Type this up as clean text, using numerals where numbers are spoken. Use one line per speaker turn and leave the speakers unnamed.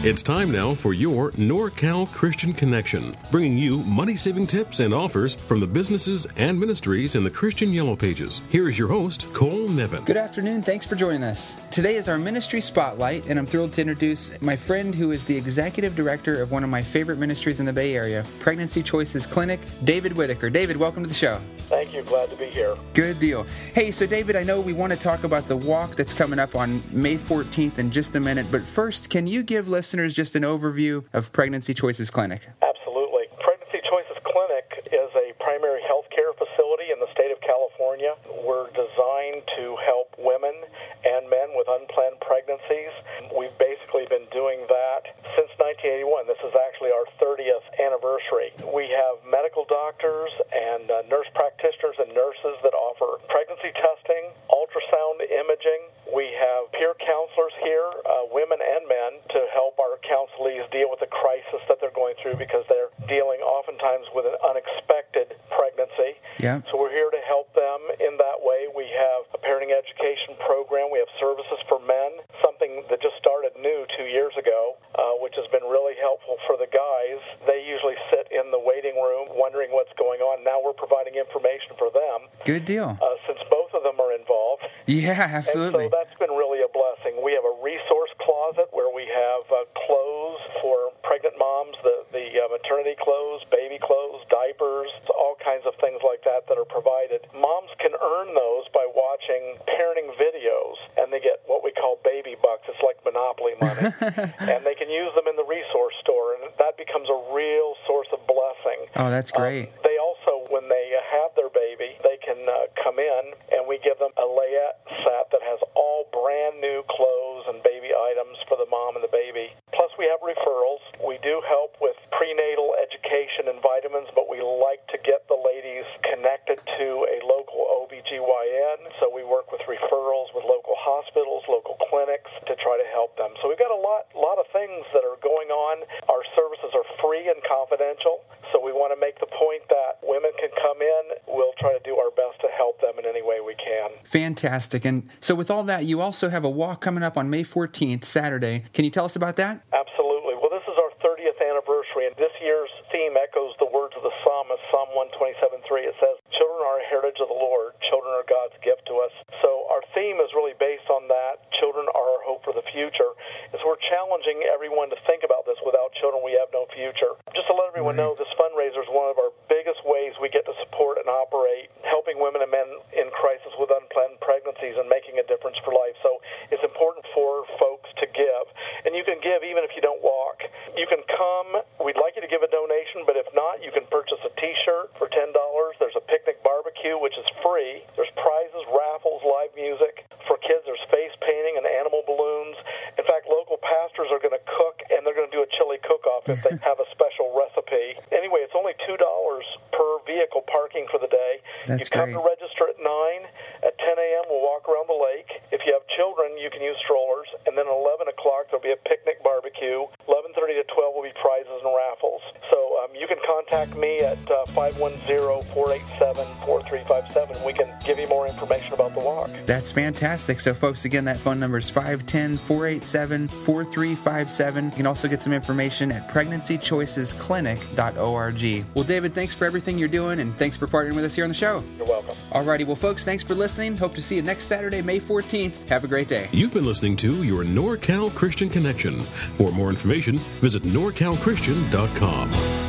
It's time now for your NorCal Christian Connection, bringing you money-saving tips and offers from the businesses and ministries in the Christian Yellow Pages. Here is your host, Cole Nevin.
Good afternoon. Thanks for joining us. Today is our ministry spotlight, and I'm thrilled to introduce my friend who is the executive director of one of my favorite ministries in the Bay Area, Pregnancy Choices Clinic, David Whitaker. David, welcome to the show.
Thank you. Glad to be here.
Good deal. Hey, so David, I know we want to talk about the walk that's coming up on May 14th in just a minute, but first, can you give listeners just an overview of Pregnancy Choices Clinic?
Absolutely. Pregnancy Choices Clinic is a primary health care facility in the state of California. We're designed to help women and men with unplanned pregnancies. We've basically been doing that since 1981. This is actually our 30th anniversary. We have medical doctors and nurse practitioners and nurses that offer pregnancy testing, ultrasound imaging. We have peer counselors here, women and men, to help our counselees deal with the crisis that they're going through because they're dealing oftentimes with an unexpected pregnancy.
Yeah.
So we're here to help them in that way. We have a parenting education program. We have services for men, something that just started new 2 years ago, which has been really helpful for the guys. They usually sit in the waiting room wondering what's going on. Now we're providing information for them.
Good deal.
Since both of them are involved.
Yeah, absolutely.
And so that's been really a blessing. We have a resource closet where we have clothes for pregnant moms, the maternity clothes, baby clothes, diapers, all kinds of things like that are provided. Moms can earn those by watching parenting videos, and they get what we call baby bucks. It's like Monopoly money. And they can use them in the resource store, and that becomes a real source of blessing.
Oh, that's great.
They also, when they have their baby, they can come in, and we give them a layette set that has all brand new clothes and baby items for the mom and the baby. Plus, we have referrals. We do help with prenatal education and vitamins, but we like to get the ladies connected to a local OBGYN. So we work with referrals with local hospitals, local clinics to try to help them. So we've got a lot of things that are going on. Our services are free and confidential. So we want to make the point that women can come in. We'll try to do our best to help them in any way we can.
Fantastic. And so with all that, you also have a walk coming up on May 14th, Saturday. Can you tell us about that?
Absolutely. Well, this is our 30th anniversary, and this year's theme echoes the words of the psalmist, Psalm 127:3. It says, "Children are a heritage of the Lord. Children are God's gift to us." So our theme is really based on that. Children are our hope for the future. And so we're challenging everyone to think about this. Without children, we have no future. Just to let everyone know, this fundraiser is one of our biggest ways we get to support and operate, helping women and men in crisis with unplanned pregnancies and making a difference for life. So it's important for folks to give. And you can give even if you don't walk. You can come. We'd like you to give a donation, but if not, you can purchase a T-shirt for $10. There's a picnic barbecue, which is free. There's prizes, raffles, live music. For kids, there's face painting and animal balloons. In fact, local pastors are going to cook, and they're going to do a chili cook-off if they have a special recipe. Anyway, it's only $2 per vehicle parking for the day.
That's
you come
great.
to register at 9. At 10 a.m., we'll walk around the lake. If you have children, you can use strollers. And then at 11 o'clock, there'll be a picnic barbecue. 11:30 to 12 will be prizes and raffles. So you can contact me at 510-487-4357. We can give you more information about the walk.
That's fantastic. So, folks, again, that phone number is 510-487-4357. You can also get some information at pregnancychoicesclinic.org. Well, David, thanks for everything you're doing, and thanks for partnering with us here on the show.
You're welcome.
Alrighty, well, folks, thanks for listening. Hope to see you next Saturday, May 14th. Have a great day.
You've been listening to your NorCal Christian Connection. For more information, visit norcalchristian.com.